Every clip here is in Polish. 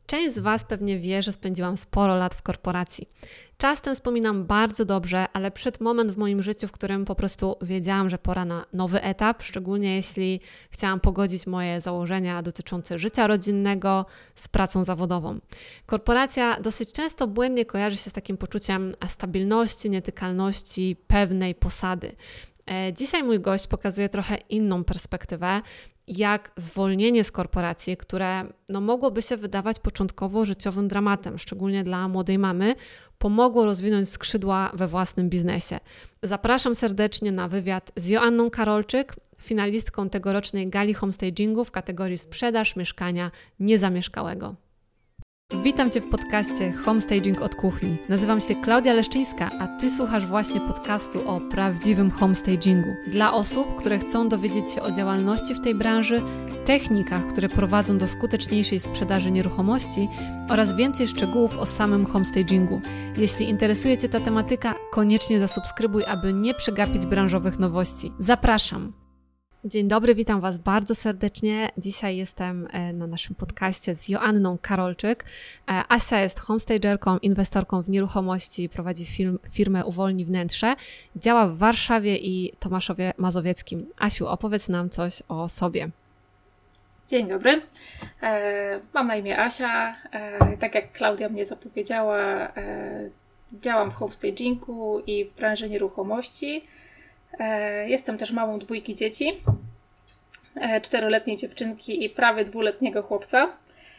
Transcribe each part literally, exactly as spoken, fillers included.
Część z Was pewnie wie, że spędziłam sporo lat w korporacji. Czas ten wspominam bardzo dobrze, ale przed moment w moim życiu, w którym po prostu wiedziałam, że pora na nowy etap, szczególnie jeśli chciałam pogodzić moje założenia dotyczące życia rodzinnego z pracą zawodową. Korporacja dosyć często błędnie kojarzy się z takim poczuciem stabilności, nietykalności, pewnej posady. Dzisiaj mój gość pokazuje trochę inną perspektywę, jak zwolnienie z korporacji, które no, mogłoby się wydawać początkowo życiowym dramatem, szczególnie dla młodej mamy, pomogło rozwinąć skrzydła we własnym biznesie. Zapraszam serdecznie na wywiad z Joanną Karolczyk, finalistką tegorocznej gali homestagingu w kategorii sprzedaż mieszkania niezamieszkałego. Witam Cię w podcaście Homestaging od kuchni. Nazywam się Klaudia Leszczyńska, a Ty słuchasz właśnie podcastu o prawdziwym homestagingu. Dla osób, które chcą dowiedzieć się o działalności w tej branży, technikach, które prowadzą do skuteczniejszej sprzedaży nieruchomości oraz więcej szczegółów o samym homestagingu. Jeśli interesuje Cię ta tematyka, koniecznie zasubskrybuj, aby nie przegapić branżowych nowości. Zapraszam! Dzień dobry, witam Was bardzo serdecznie. Dzisiaj jestem na naszym podcaście z Joanną Karolczyk. Asia jest homestagerką, inwestorką w nieruchomości, prowadzi firm, firmę Uwolnij Wnętrze, działa w Warszawie i Tomaszowie Mazowieckim. Asiu, opowiedz nam coś o sobie. Dzień dobry, e, mam na imię Asia. E, tak jak Klaudia mnie zapowiedziała, e, działam w homestagingu i w branży nieruchomości. Jestem też mamą dwójki dzieci, czteroletniej dziewczynki i prawie dwuletniego chłopca.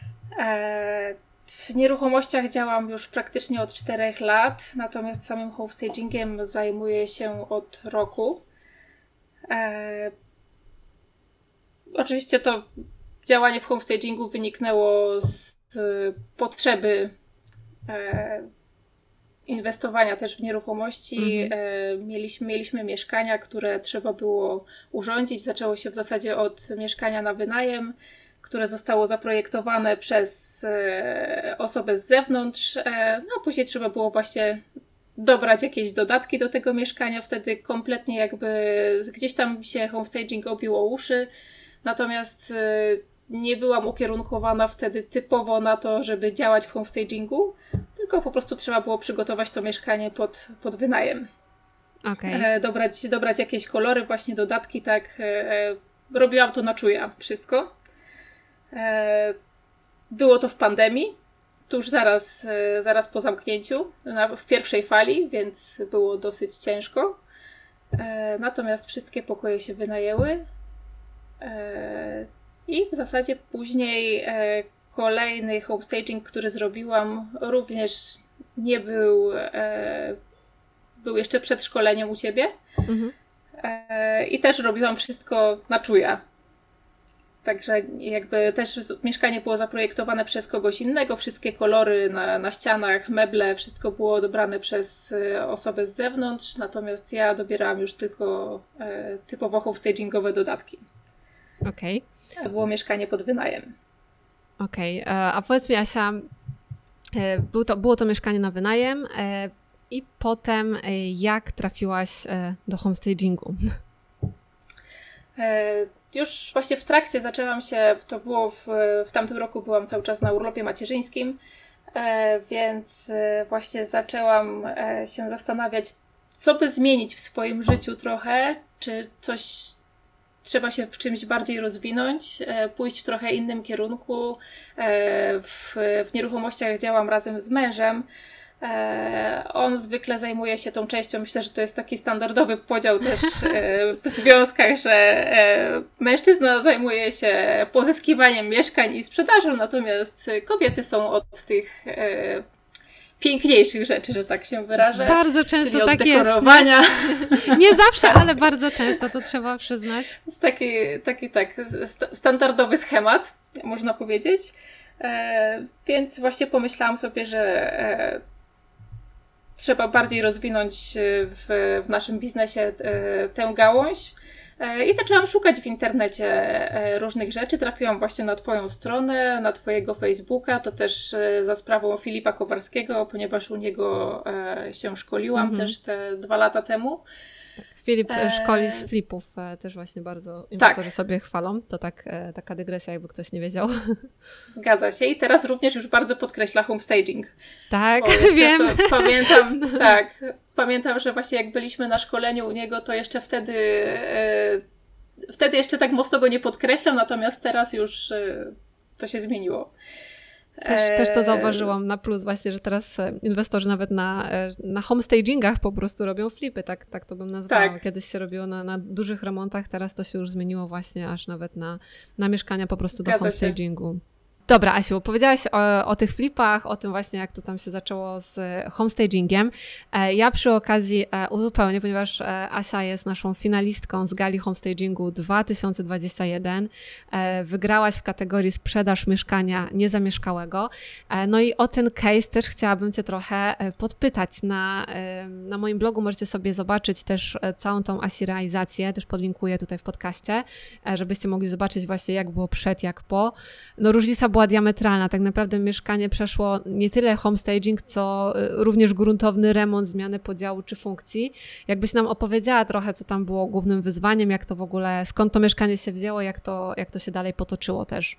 W nieruchomościach działam już praktycznie od czterech lat, natomiast samym homestagingiem zajmuję się od roku. Oczywiście to działanie w homestagingu wyniknęło z potrzeby inwestowania też w nieruchomości. Mhm. Mieliśmy, mieliśmy mieszkania, które trzeba było urządzić. Zaczęło się w zasadzie od mieszkania na wynajem, które zostało zaprojektowane przez osobę z zewnątrz. No później trzeba było właśnie dobrać jakieś dodatki do tego mieszkania. Wtedy kompletnie jakby gdzieś tam się homestaging obił o uszy. Natomiast nie byłam ukierunkowana wtedy typowo na to, żeby działać w homestagingu, tylko po prostu trzeba było przygotować to mieszkanie pod, pod wynajem. Okay. E, dobrać, dobrać jakieś kolory, właśnie dodatki, tak. E, robiłam to na czuja wszystko. E, było to w pandemii, tuż zaraz, e, zaraz po zamknięciu, na, w pierwszej fali, więc było dosyć ciężko. E, natomiast wszystkie pokoje się wynajęły. E, I w zasadzie później e, kolejny homestaging, który zrobiłam, również nie był, e, był jeszcze przed szkoleniem u Ciebie. Mhm. E, I też robiłam wszystko na czuja. Także jakby też mieszkanie było zaprojektowane przez kogoś innego, wszystkie kolory na, na ścianach, meble, wszystko było dobrane przez osobę z zewnątrz, natomiast ja dobierałam już tylko e, typowo homestagingowe dodatki. Okej. Okay. To było mieszkanie pod wynajem. Okej, okay. A powiedz mi, Asia, było to, było to mieszkanie na wynajem i potem jak trafiłaś do homestagingu? Już właśnie w trakcie zaczęłam się, to było w, w tamtym roku byłam cały czas na urlopie macierzyńskim, więc właśnie zaczęłam się zastanawiać, co by zmienić w swoim życiu trochę, czy coś trzeba się w czymś bardziej rozwinąć, pójść w trochę innym kierunku. W, w nieruchomościach działam razem z mężem. On zwykle zajmuje się tą częścią, myślę, że to jest taki standardowy podział też w związkach, że mężczyzna zajmuje się pozyskiwaniem mieszkań i sprzedażą, natomiast kobiety są od tych piękniejszych rzeczy, że tak się wyrażę. Bardzo często czyli od tak dekorowania. jest. Nie, nie zawsze, ale bardzo często, to trzeba przyznać. Jest taki, taki tak, st- standardowy schemat, można powiedzieć. E, więc właśnie pomyślałam sobie, że e, trzeba bardziej rozwinąć w, w naszym biznesie e, tę gałąź. I zaczęłam szukać w internecie różnych rzeczy. Trafiłam właśnie na Twoją stronę, na Twojego Facebooka, to też za sprawą Filipa Kowarskiego, ponieważ u niego się szkoliłam mm-hmm. też te dwa lata temu. Filip E... szkoli z flipów, też właśnie bardzo inwestorzy tak. sobie chwalą. To tak, taka dygresja, jakby ktoś nie wiedział. Zgadza się i teraz również już bardzo podkreśla homestaging. Tak, wiem. Pa- pamiętam, tak, pamiętam, że właśnie jak byliśmy na szkoleniu u niego, to jeszcze wtedy e, wtedy jeszcze tak mocno go nie podkreślam, natomiast teraz już e, to się zmieniło. Też, też to zauważyłam na plus właśnie, że teraz inwestorzy nawet na, na homestagingach po prostu robią flipy, tak, tak to bym nazwała. Tak. Kiedyś się robiło na, na dużych remontach, teraz to się już zmieniło właśnie aż nawet na, na mieszkania po prostu Zgadza do homestagingu. Się. Dobra, Asiu, powiedziałaś o, o tych flipach, o tym właśnie, jak to tam się zaczęło z homestagingiem. Ja przy okazji uzupełnię, ponieważ Asia jest naszą finalistką z Gali Homestagingu dwa tysiące dwudziestego pierwszego. Wygrałaś w kategorii sprzedaż mieszkania niezamieszkałego. No i o ten case też chciałabym Cię trochę podpytać. Na, na moim blogu możecie sobie zobaczyć też całą tą Asi realizację, też podlinkuję tutaj w podcaście, żebyście mogli zobaczyć właśnie, jak było przed, jak po. No różnica była diametralna. Tak naprawdę mieszkanie przeszło nie tyle homestaging, co również gruntowny remont, zmianę podziału czy funkcji. Jakbyś nam opowiedziała trochę, co tam było głównym wyzwaniem, jak to w ogóle, skąd to mieszkanie się wzięło, jak to, jak to się dalej potoczyło też.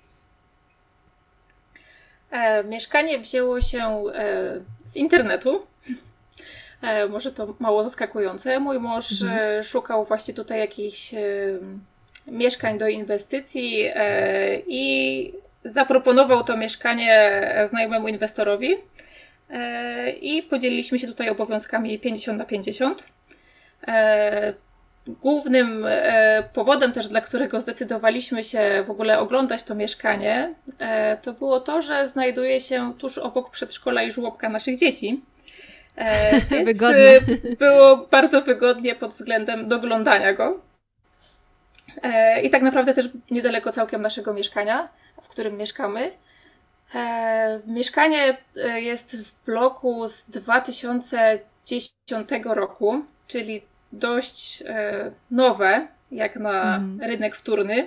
E, mieszkanie wzięło się e, z internetu. E, może to mało zaskakujące. Mój mąż mhm. e, szukał właśnie tutaj jakichś e, mieszkań do inwestycji e, i zaproponował to mieszkanie znajomemu inwestorowi e, i podzieliliśmy się tutaj obowiązkami pięćdziesiąt na pięćdziesiąt. E, głównym e, powodem też, dla którego zdecydowaliśmy się w ogóle oglądać to mieszkanie, e, to było to, że znajduje się tuż obok przedszkola i żłobka naszych dzieci. E, więc Wygodne. Było bardzo wygodnie pod względem doglądania go. E, I tak naprawdę też niedaleko całkiem naszego mieszkania, w którym mieszkamy. E, mieszkanie jest w bloku z dwa tysiące dziesiątego roku, czyli dość e, nowe, jak na mm. rynek wtórny.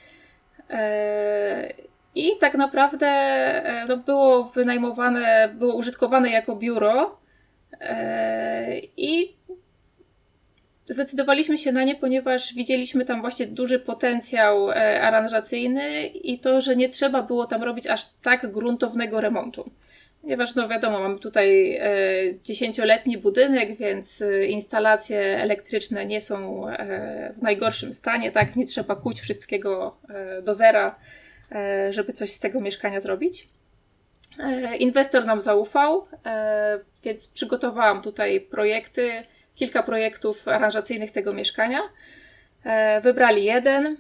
E, I tak naprawdę e, no, było wynajmowane, było użytkowane jako biuro e, i zdecydowaliśmy się na nie, ponieważ widzieliśmy tam właśnie duży potencjał e, aranżacyjny i to, że nie trzeba było tam robić aż tak gruntownego remontu. Ponieważ no wiadomo, mamy tutaj e, dziesięcioletni budynek, więc e, instalacje elektryczne nie są e, w najgorszym stanie, tak? Nie trzeba kuć wszystkiego e, do zera, e, żeby coś z tego mieszkania zrobić. E, inwestor nam zaufał, e, więc przygotowałam tutaj projekty, kilka projektów aranżacyjnych tego mieszkania. E, wybrali jeden.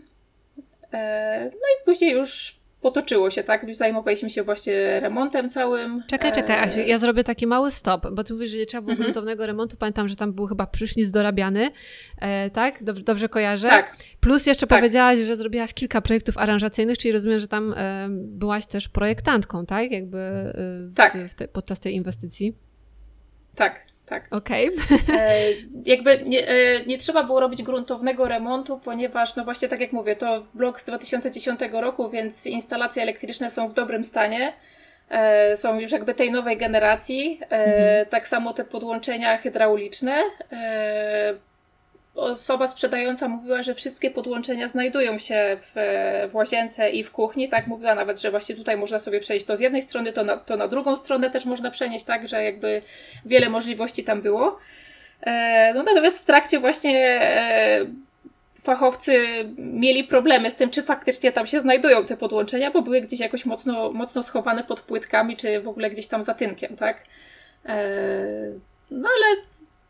E, no i później już potoczyło się, tak? Już zajmowaliśmy się właśnie remontem całym. Czekaj, czekaj, Asiu, ja zrobię taki mały stop, bo ty mówisz, że nie trzeba było mm-hmm. gruntownego remontu. Pamiętam, że tam był chyba prysznic dorabiany, e, tak? Dobrze, dobrze kojarzę? Tak. Plus jeszcze tak. powiedziałaś, że zrobiłaś kilka projektów aranżacyjnych, czyli rozumiem, że tam e, byłaś też projektantką, tak? Jakby e, tak. W, w te, podczas tej inwestycji. Tak. Tak. Okej. Okay. E, jakby nie, e, nie trzeba było robić gruntownego remontu, ponieważ, no właśnie tak jak mówię, to blok z dwa tysiące dziesiątego roku, więc instalacje elektryczne są w dobrym stanie. E, są już jakby tej nowej generacji. E, mhm. Tak samo te podłączenia hydrauliczne. E, osoba sprzedająca mówiła, że wszystkie podłączenia znajdują się w, w łazience i w kuchni, tak? Mówiła nawet, że właśnie tutaj można sobie przejść to z jednej strony, to na, to na drugą stronę też można przenieść, tak? Że jakby wiele możliwości tam było. E, no natomiast w trakcie właśnie e, fachowcy mieli problemy z tym, czy faktycznie tam się znajdują te podłączenia, bo były gdzieś jakoś mocno, mocno schowane pod płytkami, czy w ogóle gdzieś tam za tynkiem, tak? E, no ale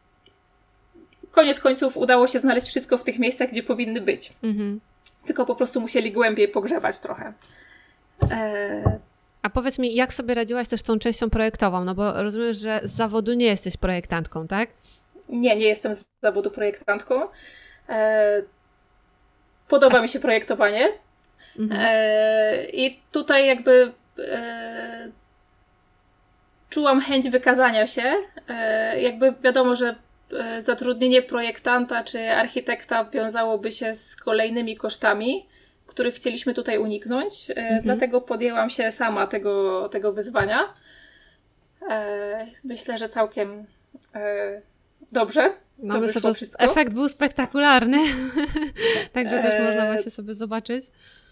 koniec końców udało się znaleźć wszystko w tych miejscach, gdzie powinny być. Mhm. Tylko po prostu musieli głębiej pogrzebać trochę. E... A powiedz mi, jak sobie radziłaś też z tą częścią projektową? No bo rozumiem, że z zawodu nie jesteś projektantką, tak? Nie, nie jestem z zawodu projektantką. E... Podoba A... mi się projektowanie. Mhm. E... I tutaj jakby e... czułam chęć wykazania się. E... Jakby wiadomo, że zatrudnienie projektanta czy architekta wiązałoby się z kolejnymi kosztami, których chcieliśmy tutaj uniknąć. Mhm. Dlatego podjęłam się sama tego, tego wyzwania. Myślę, że całkiem dobrze. No myślę, że wszystko. Efekt był spektakularny, także też eee... można właśnie sobie zobaczyć.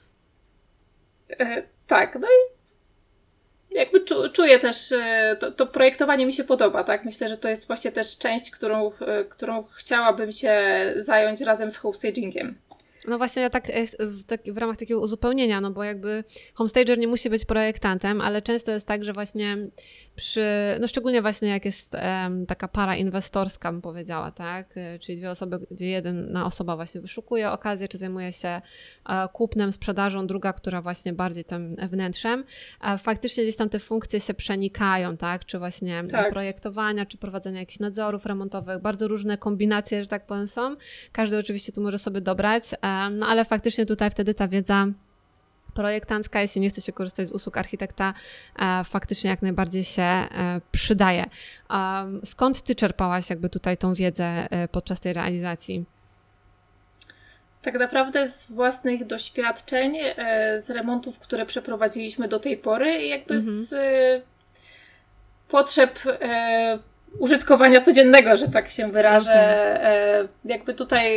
Eee, tak, no i jakby czu, czuję też, to, to projektowanie mi się podoba, tak? Myślę, że to jest właśnie też część, którą, którą chciałabym się zająć razem z homestagingiem. No właśnie ja tak w, tak w ramach takiego uzupełnienia, no bo jakby homestager nie musi być projektantem, ale często jest tak, że właśnie przy, no szczególnie właśnie jak jest um, taka para inwestorska, bym powiedziała, tak, czyli dwie osoby, gdzie jedna osoba właśnie wyszukuje okazję, czy zajmuje się uh, kupnem, sprzedażą, druga, która właśnie bardziej tym wnętrzem, a faktycznie gdzieś tam te funkcje się przenikają, tak, czy właśnie tak. projektowania, czy prowadzenia jakichś nadzorów remontowych, bardzo różne kombinacje, że tak powiem są, każdy oczywiście tu może sobie dobrać, um, no ale faktycznie tutaj wtedy ta wiedza projektancka, jeśli nie chce się korzystać z usług architekta, e, faktycznie jak najbardziej się e, przydaje. Um, skąd ty czerpałaś jakby tutaj tą wiedzę e, podczas tej realizacji? Tak naprawdę z własnych doświadczeń, e, z remontów, które przeprowadziliśmy do tej pory i jakby mhm. z e, potrzeb e, użytkowania codziennego, że tak się wyrażę. Okay. E, jakby tutaj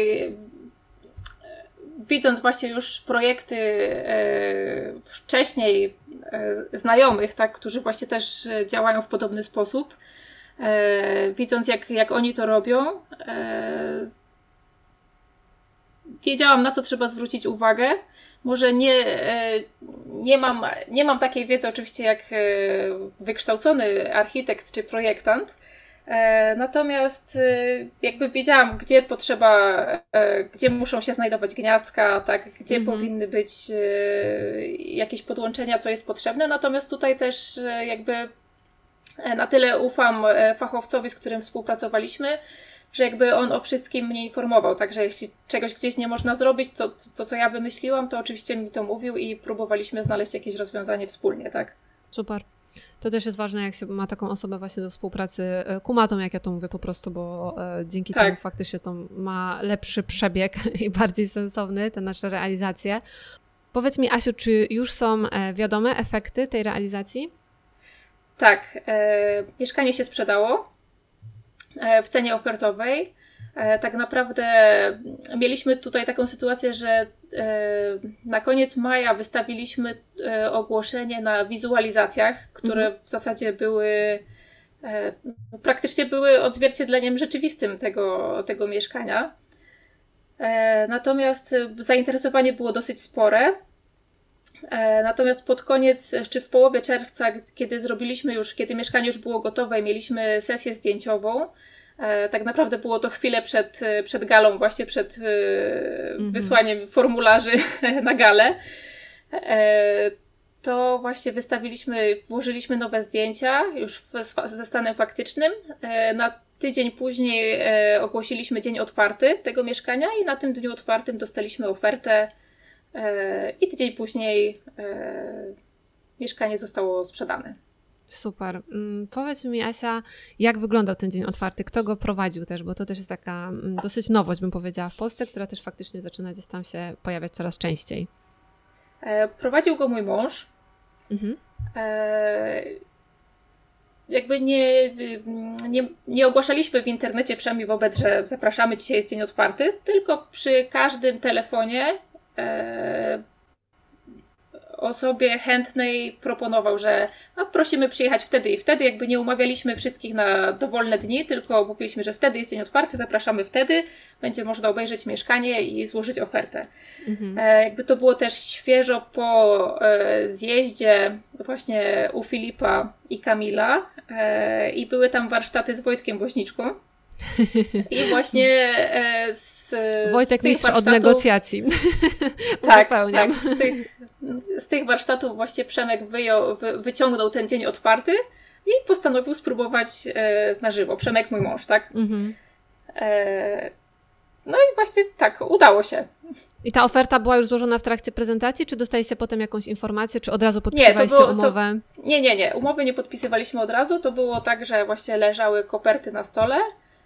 widząc właśnie już projekty e, wcześniej e, znajomych, tak, którzy właśnie też działają w podobny sposób, e, widząc jak, jak oni to robią, e, wiedziałam, na co trzeba zwrócić uwagę. Może nie, e, nie, mam, nie mam takiej wiedzy oczywiście jak e, wykształcony architekt czy projektant, E, natomiast e, jakby wiedziałam, gdzie potrzeba, e, gdzie muszą się znajdować gniazdka, tak, gdzie mhm. powinny być e, jakieś podłączenia, co jest potrzebne. Natomiast tutaj też e, jakby na tyle ufam fachowcowi, z którym współpracowaliśmy, że jakby on o wszystkim mnie informował. Także jeśli czegoś gdzieś nie można zrobić, co, co, co ja wymyśliłam, to oczywiście mi to mówił i próbowaliśmy znaleźć jakieś rozwiązanie wspólnie, tak. Super. To też jest ważne, jak się ma taką osobę właśnie do współpracy kumatą, jak ja to mówię po prostu, bo e, dzięki tak. temu faktycznie to ma lepszy przebieg i bardziej sensowny te nasze realizacje. Powiedz mi, Asiu, czy już są e, wiadome efekty tej realizacji? Tak. E, mieszkanie się sprzedało e, w cenie ofertowej. E, tak naprawdę mieliśmy tutaj taką sytuację, że e, na koniec maja wystawiliśmy e, ogłoszenie na wizualizacjach, które mhm. w zasadzie były e, praktycznie były odzwierciedleniem rzeczywistym tego, tego mieszkania. E, natomiast zainteresowanie było dosyć spore. E, natomiast pod koniec, czy w połowie czerwca, kiedy zrobiliśmy już, kiedy mieszkanie już było gotowe i mieliśmy sesję zdjęciową, tak naprawdę było to chwilę przed, przed galą, właśnie przed mm-hmm. wysłaniem formularzy na galę. To właśnie wystawiliśmy, włożyliśmy nowe zdjęcia już w, ze stanem faktycznym. Na tydzień później ogłosiliśmy dzień otwarty tego mieszkania i na tym dniu otwartym dostaliśmy ofertę i tydzień później mieszkanie zostało sprzedane. Super. Powiedz mi, Asia, jak wyglądał ten dzień otwarty? Kto go prowadził też? Bo to też jest taka dosyć nowość, bym powiedziała, w Polsce, która też faktycznie zaczyna gdzieś tam się pojawiać coraz częściej. E, prowadził go mój mąż. Mhm. E, jakby nie, nie, nie ogłaszaliśmy w internecie przynajmniej wobec, że zapraszamy, dzisiaj jest dzień otwarty, tylko przy każdym telefonie e, osobie chętnej proponował, że no, prosimy przyjechać wtedy i wtedy, jakby nie umawialiśmy wszystkich na dowolne dni, tylko mówiliśmy, że wtedy jest dzień otwarty, zapraszamy wtedy, będzie można obejrzeć mieszkanie i złożyć ofertę. Mhm. E, jakby to było też świeżo po e, zjeździe właśnie u Filipa i Kamila e, i były tam warsztaty z Wojtkiem Woźniczką. I właśnie e, z, Wojtek z mistrz od negocjacji. Tak, tak z, tych, z tych warsztatów właśnie Przemek wyjął, wy, wyciągnął ten dzień otwarty i postanowił spróbować e, na żywo. Przemek, mój mąż, tak? Mhm. E, no i właśnie tak, udało się. I ta oferta była już złożona w trakcie prezentacji, czy dostaliście potem jakąś informację, czy od razu podpisywaliście nie, to było, umowę? To, nie, nie, nie. Umowy nie podpisywaliśmy od razu. To było tak, że właśnie leżały koperty na stole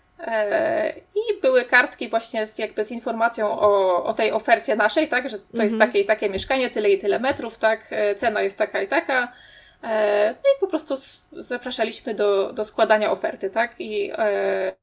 i były kartki właśnie z, jakby z informacją o, o tej ofercie naszej, tak, że to mhm. jest takie i takie mieszkanie, tyle i tyle metrów, tak, cena jest taka i taka. No i po prostu zapraszaliśmy do, do składania oferty, tak, i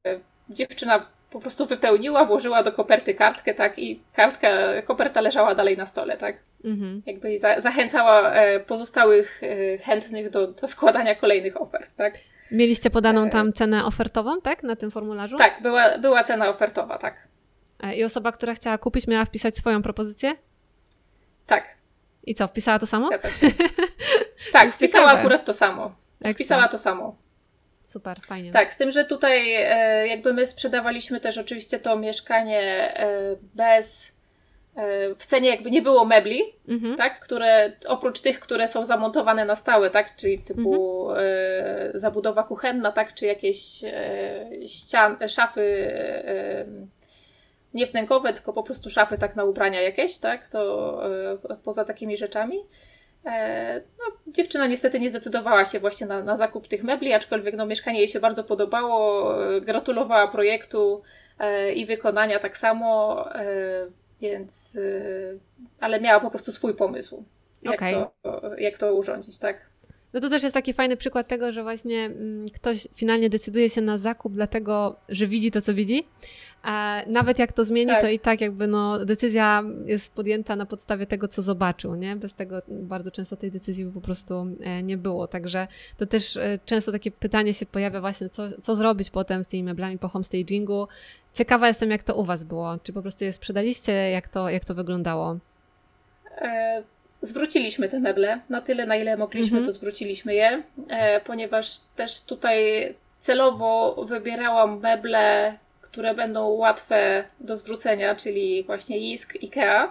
dziewczyna po prostu wypełniła, włożyła do koperty kartkę, tak, i kartka, koperta leżała dalej na stole, tak. Mhm. Jakby za, zachęcała e, pozostałych e, chętnych do, do składania kolejnych ofert, tak. Mieliście podaną tam cenę ofertową, tak, na tym formularzu? Tak, była, była cena ofertowa, tak. I osoba, która chciała kupić, miała wpisać swoją propozycję? Tak. I co, wpisała to samo? Tak, wpisała akurat to samo. Ekstra. Wpisała to samo. Super, fajnie. Tak, z tym, że tutaj e, jakby my sprzedawaliśmy też oczywiście to mieszkanie e, bez, e, w cenie jakby nie było mebli, mhm. tak, które oprócz tych, które są zamontowane na stałe, tak, czyli typu mhm. e, zabudowa kuchenna, tak, czy jakieś e, ścian, szafy e, nie wnękowe, tylko po prostu szafy tak na ubrania jakieś, tak, to e, poza takimi rzeczami. No, dziewczyna niestety nie zdecydowała się właśnie na, na zakup tych mebli, aczkolwiek no, mieszkanie jej się bardzo podobało, gratulowała projektu e, i wykonania tak samo, e, więc e, ale miała po prostu swój pomysł, jak, okay. to, jak to urządzić, tak? No to też jest taki fajny przykład tego, że właśnie mm, ktoś finalnie decyduje się na zakup dlatego, że widzi to, co widzi. A nawet jak to zmieni, tak. to i tak jakby no, decyzja jest podjęta na podstawie tego, co zobaczył, nie? Bez tego bardzo często tej decyzji po prostu nie było. Także to też często takie pytanie się pojawia właśnie, co, co zrobić potem z tymi meblami po homestagingu. Ciekawa jestem, jak to u was było. Czy po prostu je sprzedaliście? Jak to, jak to wyglądało? E, zwróciliśmy te meble. Na tyle, na ile mogliśmy, mhm. to zwróciliśmy je, e, ponieważ też tutaj celowo wybierałam meble, które będą łatwe do zwrócenia, czyli właśnie Jisk, Ikea,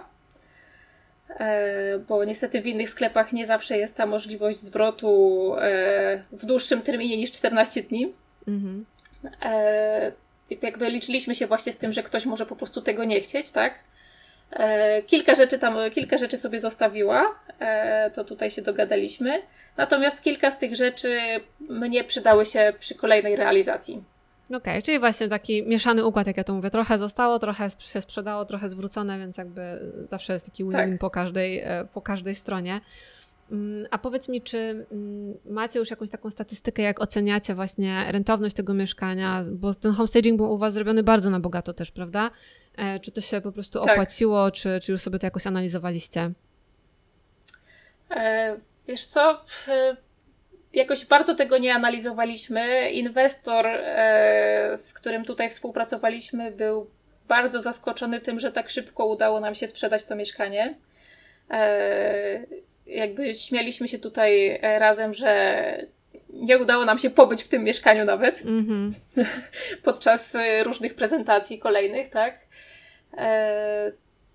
bo niestety w innych sklepach nie zawsze jest ta możliwość zwrotu w dłuższym terminie niż czternaście dni. Mhm. Jakby liczyliśmy się właśnie z tym, że ktoś może po prostu tego nie chcieć, tak? Kilka rzeczy tam, kilka rzeczy sobie zostawiła, to tutaj się dogadaliśmy, natomiast kilka z tych rzeczy mnie przydały się przy kolejnej realizacji. Okej, okay, czyli właśnie taki mieszany układ, jak ja to mówię. Trochę zostało, trochę się sprzedało, trochę zwrócone, więc jakby zawsze jest taki win-win tak. po każdej, po każdej stronie. A powiedz mi, czy macie już jakąś taką statystykę, jak oceniacie właśnie rentowność tego mieszkania, bo ten homestaging był u was zrobiony bardzo na bogato też, prawda? Czy to się po prostu tak. opłaciło, czy, czy już sobie to jakoś analizowaliście? E, wiesz co... Jakoś bardzo tego nie analizowaliśmy. Inwestor, e, z którym tutaj współpracowaliśmy, był bardzo zaskoczony tym, że tak szybko udało nam się sprzedać to mieszkanie. E, jakby śmialiśmy się tutaj razem, że nie udało nam się pobyć w tym mieszkaniu nawet mm-hmm. podczas różnych prezentacji kolejnych, tak? E,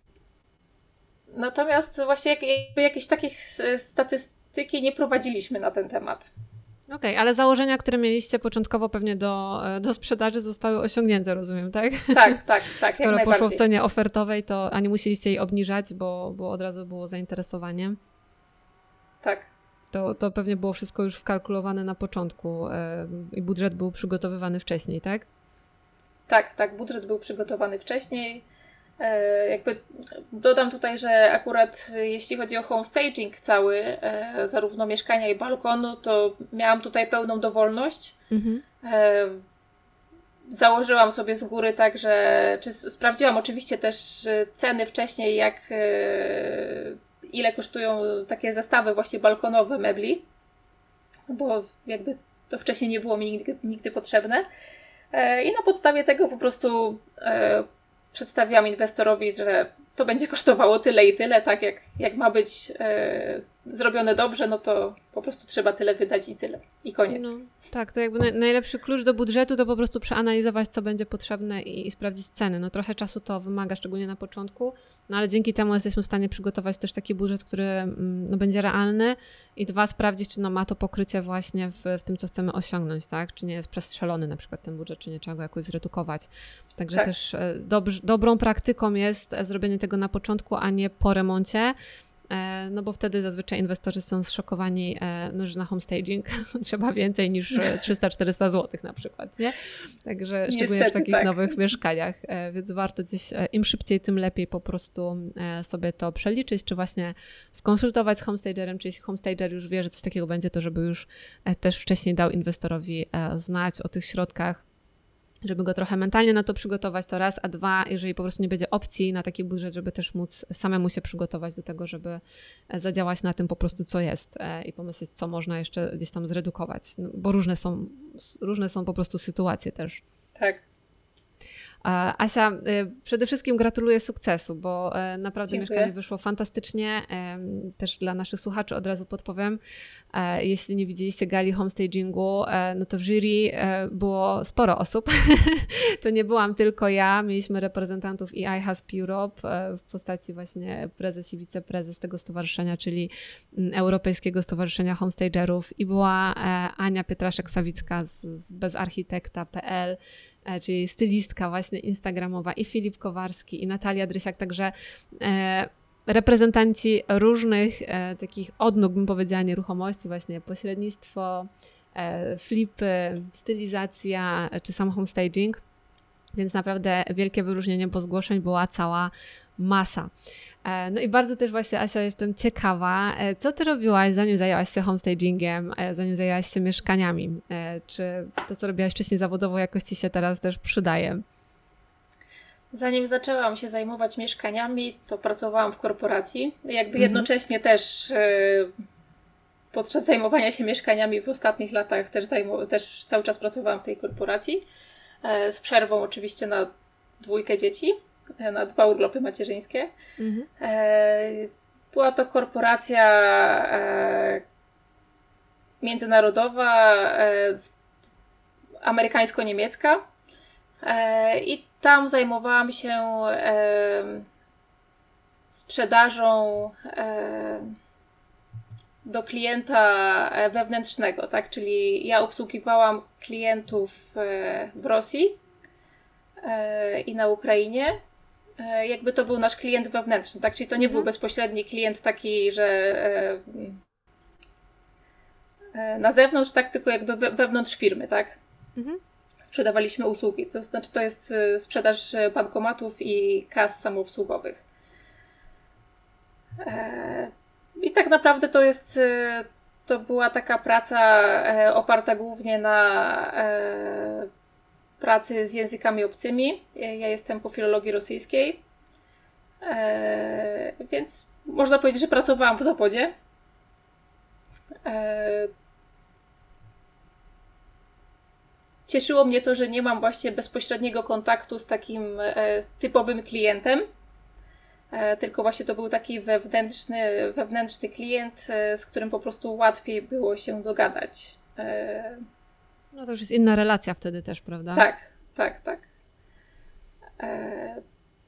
natomiast właśnie jak, jakby jakichś takich statystyk nie prowadziliśmy na ten temat. Okej, okay, ale założenia, które mieliście początkowo pewnie do, do sprzedaży zostały osiągnięte, rozumiem, tak? Tak, tak, tak. Skoro jak poszło w cenie ofertowej, to a nie musieliście jej obniżać, bo, bo od razu było zainteresowanie. Tak. To, to pewnie było wszystko już wkalkulowane na początku yy, i budżet był przygotowywany wcześniej, tak? Tak, tak, budżet był przygotowany wcześniej. Jakby dodam tutaj, że akurat jeśli chodzi o homestaging cały, zarówno mieszkania i balkonu, to miałam tutaj pełną dowolność. Mhm. Założyłam sobie z góry tak, że czy sprawdziłam oczywiście też ceny wcześniej, jak ile kosztują takie zestawy właśnie balkonowe mebli, bo jakby to wcześniej nie było mi nigdy, nigdy potrzebne. I na podstawie tego po prostu przedstawiłam inwestorowi, że to będzie kosztowało tyle i tyle, tak jak, jak ma być e, zrobione dobrze, no to po prostu trzeba tyle wydać i tyle. I koniec. No, tak, to jakby naj, najlepszy klucz do budżetu to po prostu przeanalizować, co będzie potrzebne i, i sprawdzić ceny. No trochę czasu to wymaga, szczególnie na początku, no ale dzięki temu jesteśmy w stanie przygotować też taki budżet, który no, będzie realny i dwa, sprawdzić, czy no, ma to pokrycie właśnie w, w tym, co chcemy osiągnąć, tak? Czy nie jest przestrzelony na przykład ten budżet, czy nie trzeba go jakoś zredukować. Także tak. też dobrz, dobrą praktyką jest zrobienie tego na początku, a nie po remoncie. No bo wtedy zazwyczaj inwestorzy są zszokowani, no, że na homestaging trzeba więcej niż trzysta czterysta złotych na przykład, nie? Także Niestety, szczególnie w takich tak. nowych mieszkaniach, więc warto gdzieś im szybciej, tym lepiej po prostu sobie to przeliczyć, czy właśnie skonsultować z homestagerem, czy jeśli homestager już wie, że coś takiego będzie, to żeby już też wcześniej dał inwestorowi znać o tych środkach, żeby go trochę mentalnie na to przygotować, to raz, a dwa, jeżeli po prostu nie będzie opcji na taki budżet, żeby też móc samemu się przygotować do tego, żeby zadziałać na tym po prostu, co jest i pomyśleć, co można jeszcze gdzieś tam zredukować, no, bo różne są, różne są po prostu sytuacje też. Tak. Asia, przede wszystkim gratuluję sukcesu, bo naprawdę Dziękuję. Mieszkanie wyszło fantastycznie. Też dla naszych słuchaczy od razu podpowiem, jeśli nie widzieliście gali homestagingu, no to w jury było sporo osób. To nie byłam tylko ja, mieliśmy reprezentantów i iHasp Europe w postaci właśnie prezes i wiceprezes tego stowarzyszenia, czyli Europejskiego Stowarzyszenia Homestagerów, i była Ania Pietraszek-Sawicka z, z bezarchitekta kropka pe el, czyli stylistka właśnie instagramowa, i Filip Kowarski, i Natalia Drysiak, także e, reprezentanci różnych e, takich odnóg, bym powiedziała, nieruchomości, właśnie pośrednictwo, e, flipy, stylizacja, czy sam homestaging, więc naprawdę wielkie wyróżnienie, bo zgłoszeń była cała masa. No i bardzo też właśnie, Asia, jestem ciekawa, co ty robiłaś, zanim zajęłaś się homestagingiem, zanim zajęłaś się mieszkaniami? Czy to, co robiłaś wcześniej zawodowo, jakoś ci się teraz też przydaje? Zanim zaczęłam się zajmować mieszkaniami, to pracowałam w korporacji. Jakby mhm. jednocześnie też podczas zajmowania się mieszkaniami w ostatnich latach też, zajmu- też cały czas pracowałam w tej korporacji. Z przerwą oczywiście na dwójkę dzieci, na dwa urlopy macierzyńskie. Mhm. Była to korporacja międzynarodowa, amerykańsko-niemiecka, i tam zajmowałam się sprzedażą do klienta wewnętrznego, tak? Czyli ja obsługiwałam klientów w Rosji i na Ukrainie. Jakby to był nasz klient wewnętrzny, tak? Czyli to nie mhm. był bezpośredni klient taki, że na zewnątrz, tak? Tylko jakby wewnątrz firmy, tak? Mhm. Sprzedawaliśmy usługi, to znaczy to jest sprzedaż bankomatów i kas samoobsługowych. I tak naprawdę to jest, to była taka praca oparta głównie na pracy z językami obcymi. Ja jestem po filologii rosyjskiej, więc można powiedzieć, że pracowałam w zawodzie. Cieszyło mnie to, że nie mam właśnie bezpośredniego kontaktu z takim e, typowym klientem, e, tylko właśnie to był taki wewnętrzny, wewnętrzny klient, e, z którym po prostu łatwiej było się dogadać. E, no to już jest inna relacja wtedy też, prawda? Tak, tak, tak. E,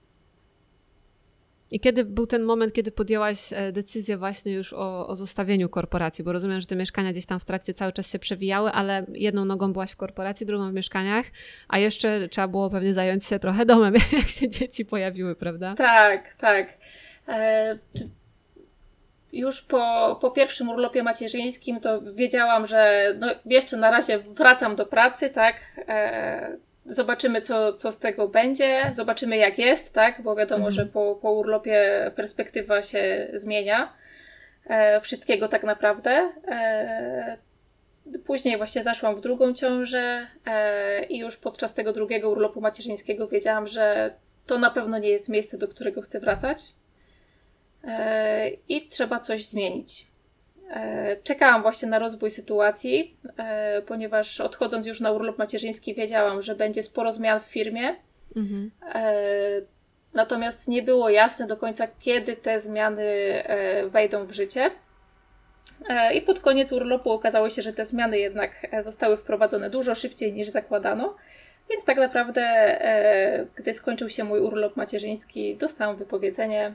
I kiedy był ten moment, kiedy podjęłaś decyzję właśnie już o, o zostawieniu korporacji? Bo rozumiem, że te mieszkania gdzieś tam w trakcie cały czas się przewijały, ale jedną nogą byłaś w korporacji, drugą w mieszkaniach, a jeszcze trzeba było pewnie zająć się trochę domem, jak się dzieci pojawiły, prawda? Tak, tak. E, już po, po pierwszym urlopie macierzyńskim to wiedziałam, że no jeszcze na razie wracam do pracy, tak? E, Zobaczymy, co, co z tego będzie, zobaczymy, jak jest, tak? Bo wiadomo, mhm. że po, po urlopie perspektywa się zmienia. E, wszystkiego tak naprawdę. E, później właśnie zaszłam w drugą ciążę e, i już podczas tego drugiego urlopu macierzyńskiego wiedziałam, że to na pewno nie jest miejsce, do którego chcę wracać. E, I trzeba coś zmienić. Czekałam właśnie na rozwój sytuacji, ponieważ odchodząc już na urlop macierzyński wiedziałam, że będzie sporo zmian w firmie. Mhm. Natomiast nie było jasne do końca, kiedy te zmiany wejdą w życie. I pod koniec urlopu okazało się, że te zmiany jednak zostały wprowadzone dużo szybciej niż zakładano. Więc tak naprawdę, gdy skończył się mój urlop macierzyński, dostałam wypowiedzenie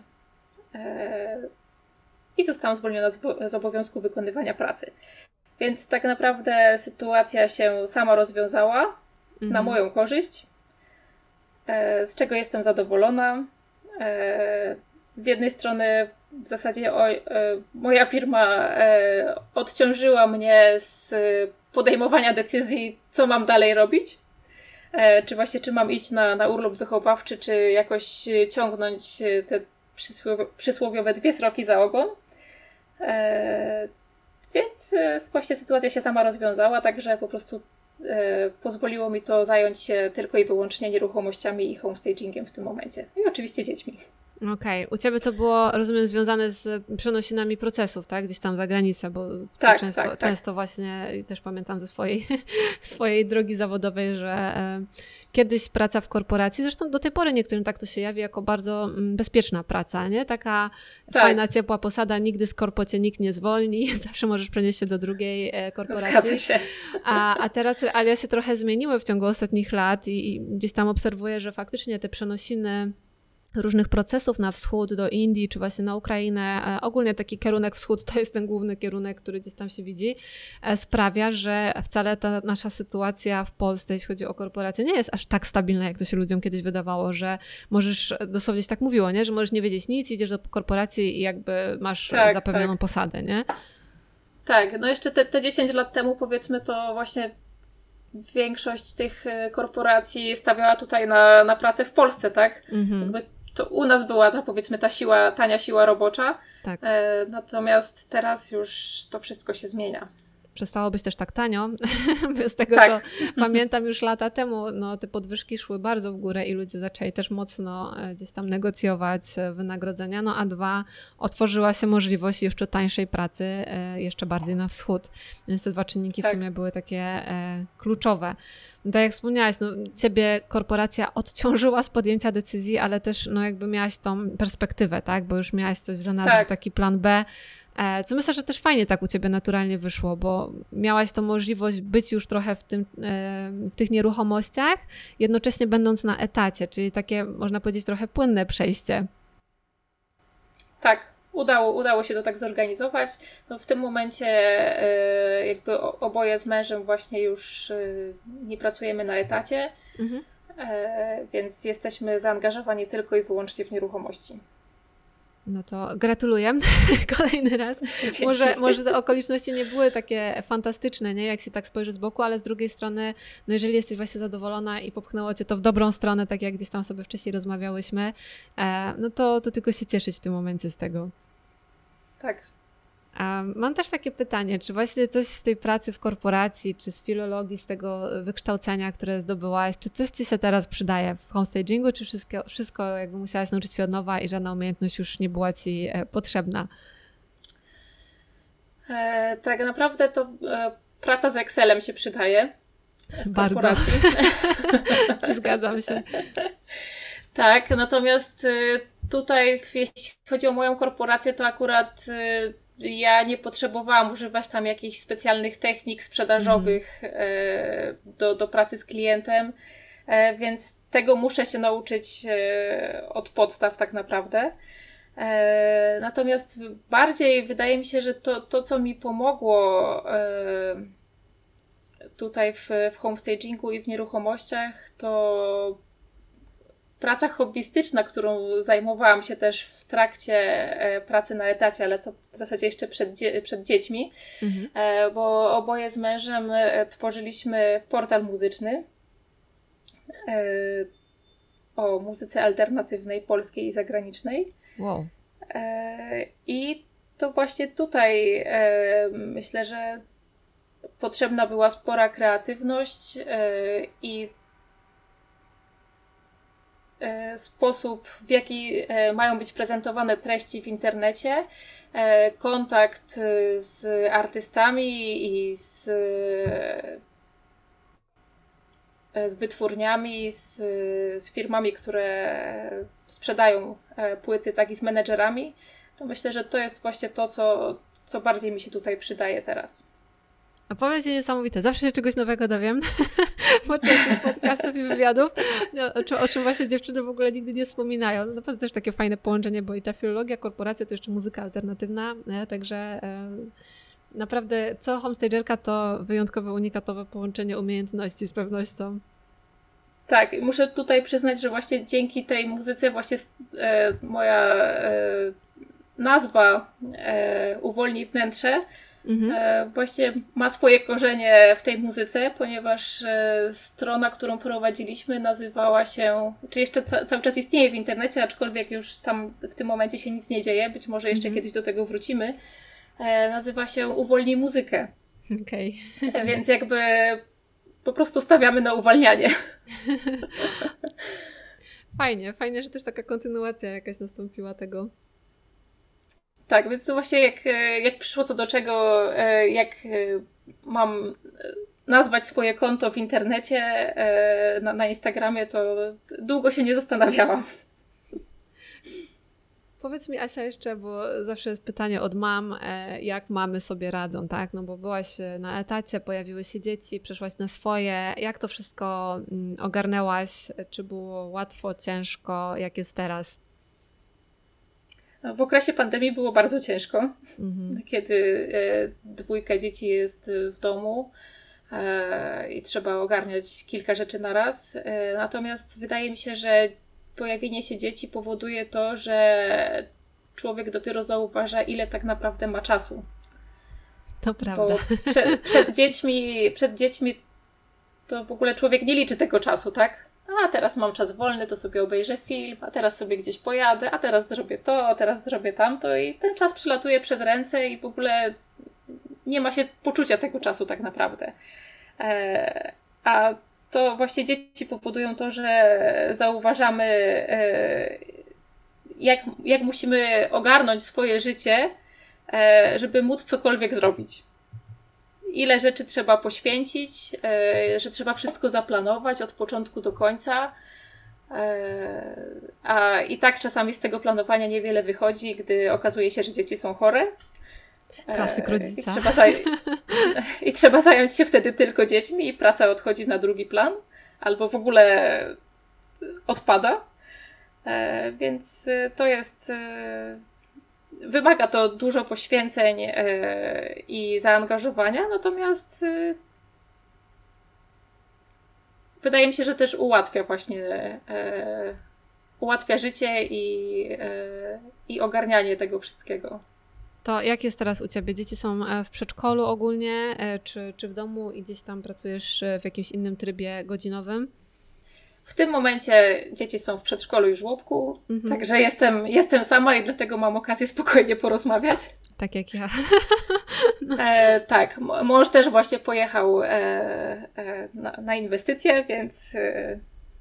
i zostałam zwolniona z obowiązku wykonywania pracy. Więc tak naprawdę sytuacja się sama rozwiązała mhm. na moją korzyść, z czego jestem zadowolona. Z jednej strony w zasadzie o, moja firma odciążyła mnie z podejmowania decyzji, co mam dalej robić. Czy właśnie, czy mam iść na, na urlop wychowawczy, czy jakoś ciągnąć te przysłowiowe dwie sroki za ogon. E, więc właśnie sytuacja się sama rozwiązała, także po prostu pozwoliło mi to zająć się tylko i wyłącznie nieruchomościami i homestagingiem w tym momencie. I oczywiście dziećmi. Okej. Okay. U Ciebie to było, rozumiem, związane z przenosinami procesów, tak? Gdzieś tam za granicę, bo tak, często, tak, tak. często właśnie, i też pamiętam ze swojej, swojej drogi zawodowej, że e, kiedyś praca w korporacji, zresztą do tej pory niektórym tak to się jawi jako bardzo mm, bezpieczna praca, nie? Taka tak. fajna, ciepła posada, nigdy z korpo cię nikt nie zwolni, zawsze możesz przenieść się do drugiej e, korporacji. Zgadza się. A, a teraz realia się trochę zmieniły w ciągu ostatnich lat i, i gdzieś tam obserwuję, że faktycznie te przenosiny różnych procesów na wschód, do Indii, czy właśnie na Ukrainę, ogólnie taki kierunek wschód to jest ten główny kierunek, który gdzieś tam się widzi, sprawia, że wcale ta nasza sytuacja w Polsce, jeśli chodzi o korporacje, nie jest aż tak stabilna, jak to się ludziom kiedyś wydawało, że możesz, dosłownie się tak mówiło, nie? Że możesz nie wiedzieć nic, idziesz do korporacji i jakby masz tak, zapewnioną tak. posadę, nie? Tak, no jeszcze te, te dziesięć lat temu, powiedzmy, to właśnie większość tych korporacji stawiała tutaj na, na pracę w Polsce, tak? Mhm. Jakby to u nas była ta, powiedzmy, ta siła, tania siła robocza, tak. e, natomiast teraz już to wszystko się zmienia. Przestało być też tak tanio. Z tego, tak. co pamiętam już lata temu, no, te podwyżki szły bardzo w górę i ludzie zaczęli też mocno gdzieś tam negocjować wynagrodzenia. No a dwa, otworzyła się możliwość jeszcze tańszej pracy, jeszcze bardziej na wschód. Więc te dwa czynniki tak. w sumie były takie e, kluczowe. No, tak jak wspomniałaś, no, ciebie korporacja odciążyła z podjęcia decyzji, ale też no, jakby miałaś tą perspektywę, tak? Bo już miałaś coś w zanadrzu, tak. taki plan B. Co myślę, że też fajnie tak u ciebie naturalnie wyszło, bo miałaś tą możliwość być już trochę w, tym, w tych nieruchomościach, jednocześnie będąc na etacie, czyli takie, można powiedzieć, trochę płynne przejście. Tak, udało, udało się to tak zorganizować. No w tym momencie jakby oboje z mężem właśnie już nie pracujemy na etacie, mhm. więc jesteśmy zaangażowani tylko i wyłącznie w nieruchomości. No to gratuluję kolejny raz. Może, może te okoliczności nie były takie fantastyczne, nie? Jak się tak spojrzy z boku, ale z drugiej strony, no jeżeli jesteś właśnie zadowolona i popchnęło cię to w dobrą stronę, tak jak gdzieś tam sobie wcześniej rozmawiałyśmy, no to, to tylko się cieszyć w tym momencie z tego. Tak. Mam też takie pytanie, czy właśnie coś z tej pracy w korporacji, czy z filologii, z tego wykształcenia, które zdobyłaś, czy coś ci się teraz przydaje w homestagingu, czy wszystko, wszystko jakby musiałaś nauczyć się od nowa i żadna umiejętność już nie była ci potrzebna? E, tak naprawdę to e, praca z Excelem się przydaje. Z Bardzo. Zgadzam się. Tak, natomiast tutaj jeśli chodzi o moją korporację, to akurat ja nie potrzebowałam używać tam jakichś specjalnych technik sprzedażowych mm. do, do pracy z klientem, więc tego muszę się nauczyć od podstaw tak naprawdę. Natomiast bardziej wydaje mi się, że to, to co mi pomogło tutaj w, w homestagingu i w nieruchomościach, to praca hobbystyczna, którą zajmowałam się też w trakcie pracy na etacie, ale to w zasadzie jeszcze przed, dzie- przed dziećmi, mhm. bo oboje z mężem tworzyliśmy portal muzyczny o muzyce alternatywnej, polskiej i zagranicznej. Wow. I to właśnie tutaj myślę, że potrzebna była spora kreatywność i sposób, w jaki mają być prezentowane treści w internecie, kontakt z artystami i z, z wytwórniami, z, z firmami, które sprzedają płyty, tak i z menedżerami, to myślę, że to jest właśnie to, co, co bardziej mi się tutaj przydaje teraz. Opowiem Ci niesamowite. Zawsze się czegoś nowego dowiem podczas tych podcastów i wywiadów, o czym, o czym właśnie dziewczyny w ogóle nigdy nie wspominają. No naprawdę też takie fajne połączenie, bo i ta filologia, korporacja to jeszcze muzyka alternatywna, nie? Także e, naprawdę co homestagerka to wyjątkowe, unikatowe połączenie umiejętności z pewnością. Tak, muszę tutaj przyznać, że właśnie dzięki tej muzyce właśnie e, moja e, nazwa e, Uwolnij wnętrze Mhm. właśnie ma swoje korzenie w tej muzyce, ponieważ strona, którą prowadziliśmy, nazywała się, czy jeszcze ca- cały czas istnieje w internecie, aczkolwiek już tam w tym momencie się nic nie dzieje, być może jeszcze mhm. kiedyś do tego wrócimy, nazywa się Uwolnij muzykę. Okej. Okay. Więc jakby po prostu stawiamy na uwalnianie. Fajnie, fajnie, że też taka kontynuacja jakaś nastąpiła tego. Tak, więc to właśnie jak, jak przyszło co do czego, jak mam nazwać swoje konto w internecie, na, na Instagramie, to długo się nie zastanawiałam. Powiedz mi, Asia, jeszcze, bo zawsze jest pytanie od mam, jak mamy sobie radzą, tak? No bo byłaś na etacie, pojawiły się dzieci, przeszłaś na swoje. Jak to wszystko ogarnęłaś? Czy było łatwo, ciężko? Jak jest teraz? W okresie pandemii było bardzo ciężko, mhm. kiedy dwójka dzieci jest w domu i trzeba ogarniać kilka rzeczy na raz. Natomiast wydaje mi się, że pojawienie się dzieci powoduje to, że człowiek dopiero zauważa, ile tak naprawdę ma czasu. To prawda. Bo przed, przed, dziećmi, przed dziećmi to w ogóle człowiek nie liczy tego czasu, tak? A teraz mam czas wolny, to sobie obejrzę film, a teraz sobie gdzieś pojadę, a teraz zrobię to, a teraz zrobię tamto i ten czas przelatuje przez ręce i w ogóle nie ma się poczucia tego czasu tak naprawdę. E, a to właśnie dzieci powodują to, że zauważamy, e, jak, jak musimy ogarnąć swoje życie, e, żeby móc cokolwiek zrobić. Ile rzeczy trzeba poświęcić, e, że trzeba wszystko zaplanować od początku do końca. E, a i tak czasami z tego planowania niewiele wychodzi, gdy okazuje się, że dzieci są chore. Klasyk rodzica. I trzeba, zaj- I trzeba zająć się wtedy tylko dziećmi i praca odchodzi na drugi plan, albo w ogóle odpada. E, więc to jest... E, wymaga to dużo poświęceń e, i zaangażowania, natomiast e, wydaje mi się, że też ułatwia właśnie e, ułatwia życie i, e, i ogarnianie tego wszystkiego. To jak jest teraz u Ciebie? Dzieci są w przedszkolu ogólnie, czy, czy w domu i gdzieś tam pracujesz w jakimś innym trybie godzinowym? W tym momencie dzieci są w przedszkolu i w żłobku, mhm. także jestem, jestem sama i dlatego mam okazję spokojnie porozmawiać. Tak jak ja. No. E, tak, mąż też właśnie pojechał e, e, na, na inwestycje, więc, e,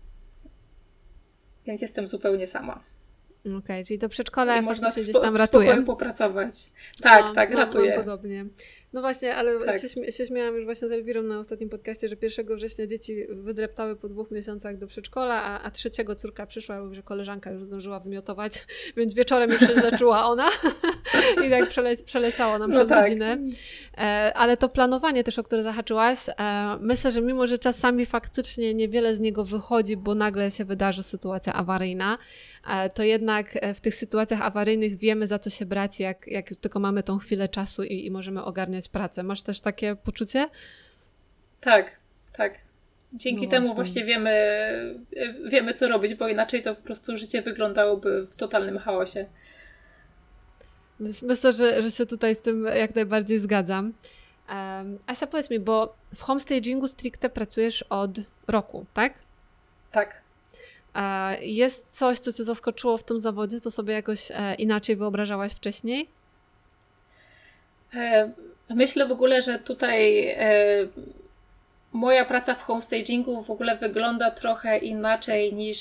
więc jestem zupełnie sama. Okej, okay, czyli to przedszkole można się gdzieś tam ratuje. Można popracować. Tak, no, tak, mam, ratuje. Mam podobnie. No właśnie, ale tak. się, śmie- się śmiałam już właśnie z Elwirą na ostatnim podcaście, że pierwszego września dzieci wydreptały po dwóch miesiącach do przedszkola, a, a trzeciego córka przyszła, że koleżanka już zdążyła wymiotować, więc wieczorem już się źle czuła ona i tak przele- przeleciało nam no przez tak. godzinę. E, ale to planowanie też, o które zahaczyłaś, e, myślę, że mimo, że czasami faktycznie niewiele z niego wychodzi, bo nagle się wydarzy sytuacja awaryjna, to jednak w tych sytuacjach awaryjnych wiemy, za co się brać, jak, jak tylko mamy tą chwilę czasu i, i możemy ogarniać pracę. Masz też takie poczucie? Tak, tak. Dzięki no temu właśnie. właśnie wiemy, wiemy, co robić, bo inaczej to po prostu życie wyglądałoby w totalnym chaosie. Myślę, że, że się tutaj z tym jak najbardziej zgadzam. Um, Asia, powiedz mi, bo w homestagingu stricte pracujesz od roku, tak? Tak. Jest coś, co Cię zaskoczyło w tym zawodzie, co sobie jakoś inaczej wyobrażałaś wcześniej? Myślę w ogóle, że tutaj moja praca w homestagingu w ogóle wygląda trochę inaczej niż,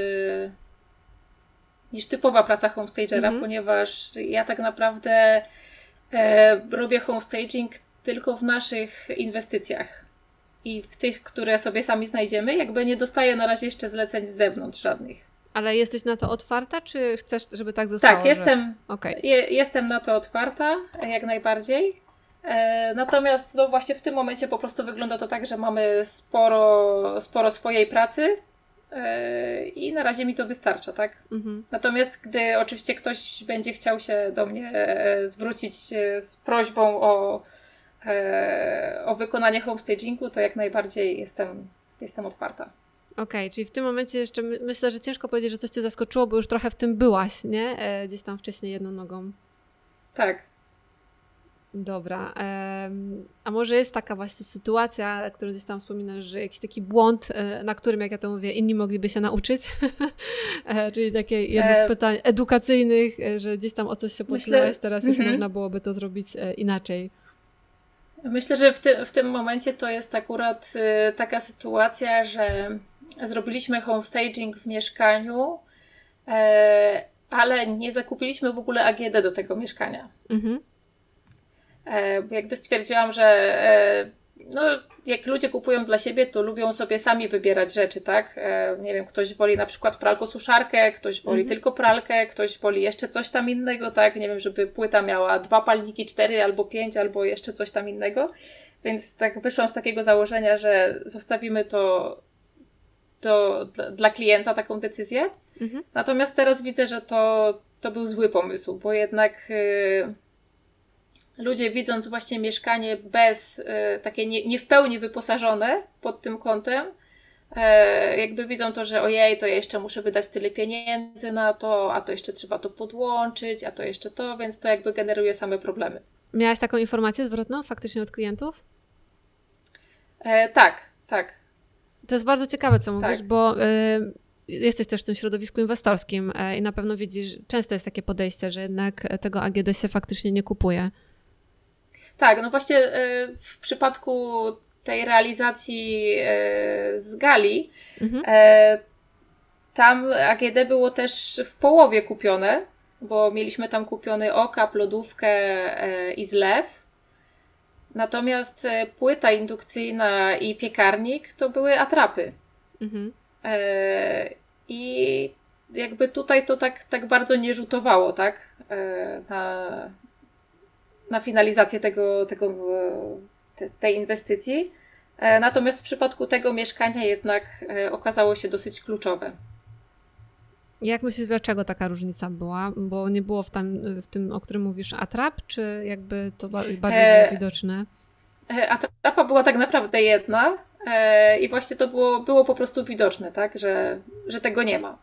niż typowa praca homestagera, mhm. ponieważ ja tak naprawdę robię homestaging tylko w naszych inwestycjach. I w tych, które sobie sami znajdziemy, jakby nie dostaję na razie jeszcze zleceń z zewnątrz żadnych. Ale jesteś na to otwarta, czy chcesz, żeby tak zostało? Tak, jestem, że... okay. je, jestem na to otwarta, jak najbardziej. E, natomiast no właśnie w tym momencie po prostu wygląda to tak, że mamy sporo, sporo swojej pracy e, i na razie mi to wystarcza, tak? Mhm. Natomiast gdy oczywiście ktoś będzie chciał się do mnie e, zwrócić z prośbą o o wykonanie homestagingu, to jak najbardziej jestem, jestem otwarta. Okej, okay, czyli w tym momencie jeszcze my, myślę, że ciężko powiedzieć, że coś Cię zaskoczyło, bo już trochę w tym byłaś, nie? E, gdzieś tam wcześniej jedną nogą. Tak. Dobra. E, a może jest taka właśnie sytuacja, którą gdzieś tam wspominasz, że jakiś taki błąd, e, na którym, jak ja to mówię, inni mogliby się nauczyć? e, czyli takie jedno z pytań edukacyjnych, e, że gdzieś tam o coś się potknęłaś, teraz już mm-hmm. można byłoby to zrobić e, inaczej. Myślę, że w, ty, w tym momencie to jest akurat y, taka sytuacja, że zrobiliśmy homestaging w mieszkaniu, y, ale nie zakupiliśmy w ogóle A G D do tego mieszkania. Mhm. Y, jakby stwierdziłam, że y, no, jak ludzie kupują dla siebie, to lubią sobie sami wybierać rzeczy, tak? Y, nie wiem, ktoś woli na przykład pralko-suszarkę, ktoś woli mhm. tylko pralkę, ktoś woli jeszcze coś tam innego, tak? Nie wiem, żeby płyta miała dwa palniki, cztery albo pięć, albo jeszcze coś tam innego. Więc tak wyszłam z takiego założenia, że zostawimy to do, dla, dla klienta taką decyzję. Mhm. Natomiast teraz widzę, że to, to był zły pomysł, bo jednak y, ludzie widząc właśnie mieszkanie bez, y, takie nie, nie w pełni wyposażone pod tym kątem, y, jakby widzą to, że ojej, to ja jeszcze muszę wydać tyle pieniędzy na to, a to jeszcze trzeba to podłączyć, a to jeszcze to, więc to jakby generuje same problemy. Miałaś taką informację zwrotną faktycznie od klientów? E, tak, tak. To jest bardzo ciekawe, co mówisz, tak. bo y, jesteś też w tym środowisku inwestorskim y, i na pewno widzisz, często jest takie podejście, że jednak tego A G D się faktycznie nie kupuje. Tak, no właśnie y, w przypadku tej realizacji y, z gali, mhm. y, tam A G D było też w połowie kupione, bo mieliśmy tam kupiony okap, lodówkę y, i zlew. Natomiast płyta indukcyjna i piekarnik to były atrapy. Mhm. E, I jakby tutaj to tak, tak bardzo nie rzutowało, tak? E, na, na finalizację tego, tego, te, tej inwestycji. E, natomiast w przypadku tego mieszkania jednak e, okazało się dosyć kluczowe. Jak myślisz, dlaczego taka różnica była? Bo nie było w, tam, w tym, o którym mówisz, atrap, czy jakby to bardziej e, było widoczne? Atrapa była tak naprawdę jedna e, i właśnie to było, było po prostu widoczne, tak, że, że tego nie ma.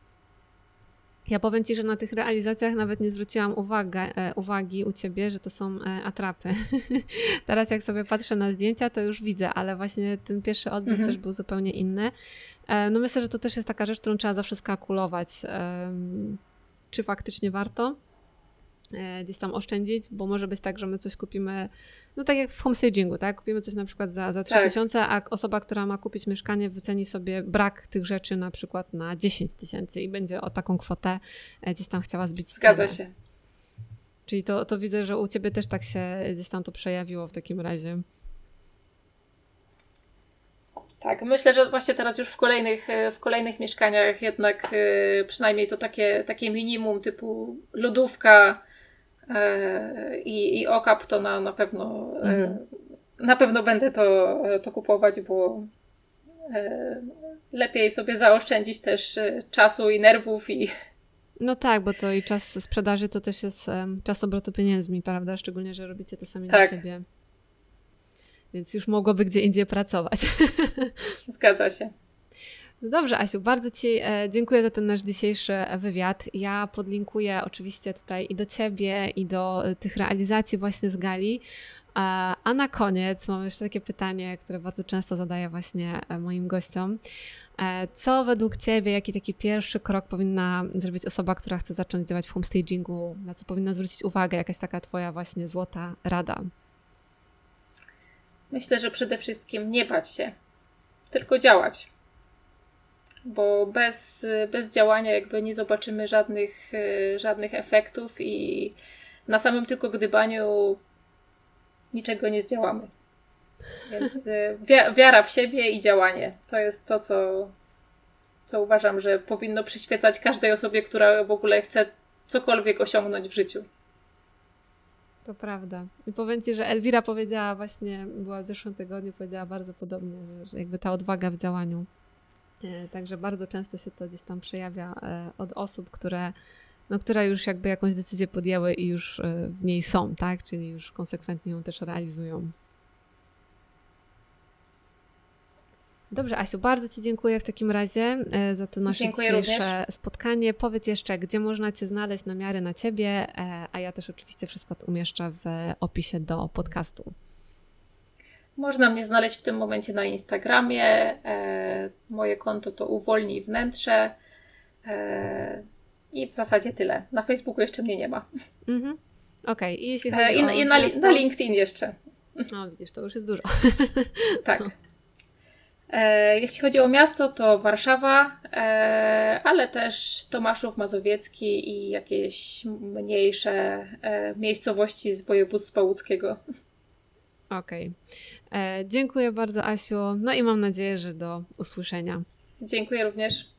Ja powiem Ci, że na tych realizacjach nawet nie zwróciłam uwagę, e, uwagi u Ciebie, że to są e, atrapy. Teraz jak sobie patrzę na zdjęcia, to już widzę, ale właśnie ten pierwszy odbiór mhm. też był zupełnie inny. E, no myślę, że to też jest taka rzecz, którą trzeba zawsze skalkulować. E, czy faktycznie warto gdzieś tam oszczędzić, bo może być tak, że my coś kupimy, no tak jak w homestagingu, tak? Kupimy coś na przykład za, za trzy tysiące, a osoba, która ma kupić mieszkanie, wyceni sobie brak tych rzeczy na przykład na dziesięć tysięcy i będzie o taką kwotę gdzieś tam chciała zbić cenę. Zgadza się. Czyli to, to widzę, że u Ciebie też tak się gdzieś tam to przejawiło w takim razie. Tak, myślę, że właśnie teraz już w kolejnych, w kolejnych mieszkaniach jednak przynajmniej to takie, takie minimum typu lodówka i, i okap to na, na pewno mhm. na pewno będę to, to kupować, bo lepiej sobie zaoszczędzić też czasu i nerwów i no tak, bo to i czas sprzedaży to też jest czas obrotu pieniędzmi, prawda? Szczególnie, że robicie to sami tak. dla siebie. Więc już mogłoby gdzie indziej pracować. Zgadza się. No dobrze, Asiu, bardzo Ci dziękuję za ten nasz dzisiejszy wywiad. Ja podlinkuję oczywiście tutaj i do Ciebie, i do tych realizacji właśnie z gali. A na koniec mam jeszcze takie pytanie, które bardzo często zadaję właśnie moim gościom. Co według Ciebie, jaki taki pierwszy krok powinna zrobić osoba, która chce zacząć działać w homestagingu? Na co powinna zwrócić uwagę? Jakaś taka Twoja właśnie złota rada? Myślę, że przede wszystkim nie bać się, tylko działać. Bo bez, bez działania jakby nie zobaczymy żadnych, żadnych efektów i na samym tylko gdybaniu niczego nie zdziałamy. Więc wiara w siebie i działanie to jest to, co, co uważam, że powinno przyświecać każdej osobie, która w ogóle chce cokolwiek osiągnąć w życiu. To prawda. I powiem Ci, że Elwira powiedziała właśnie, była w zeszłym tygodniu, powiedziała bardzo podobnie, że, że jakby ta odwaga w działaniu. Także bardzo często się to gdzieś tam przejawia od osób, które, no, które już jakby jakąś decyzję podjęły i już w niej są, tak? Czyli już konsekwentnie ją też realizują. Dobrze, Asiu, bardzo Ci dziękuję w takim razie za to nasze dziękuję dzisiejsze również. spotkanie. Powiedz jeszcze, gdzie można Cię znaleźć na miarę na Ciebie, a ja też oczywiście wszystko to umieszczę w opisie do podcastu. Można mnie znaleźć w tym momencie na Instagramie. E, moje konto to Uwolnij Wnętrze. E, I w zasadzie tyle. Na Facebooku jeszcze mnie nie ma. Mhm. Okej. Okay. I jeśli chodzi e, i, o i na, na LinkedIn jeszcze. No widzisz, to już jest dużo. Tak. E, jeśli chodzi o miasto, to Warszawa, e, ale też Tomaszów Mazowiecki i jakieś mniejsze e, miejscowości z województwa łódzkiego. Okej. Okay. Dziękuję bardzo, Asiu. No i mam nadzieję, że do usłyszenia. Dziękuję również.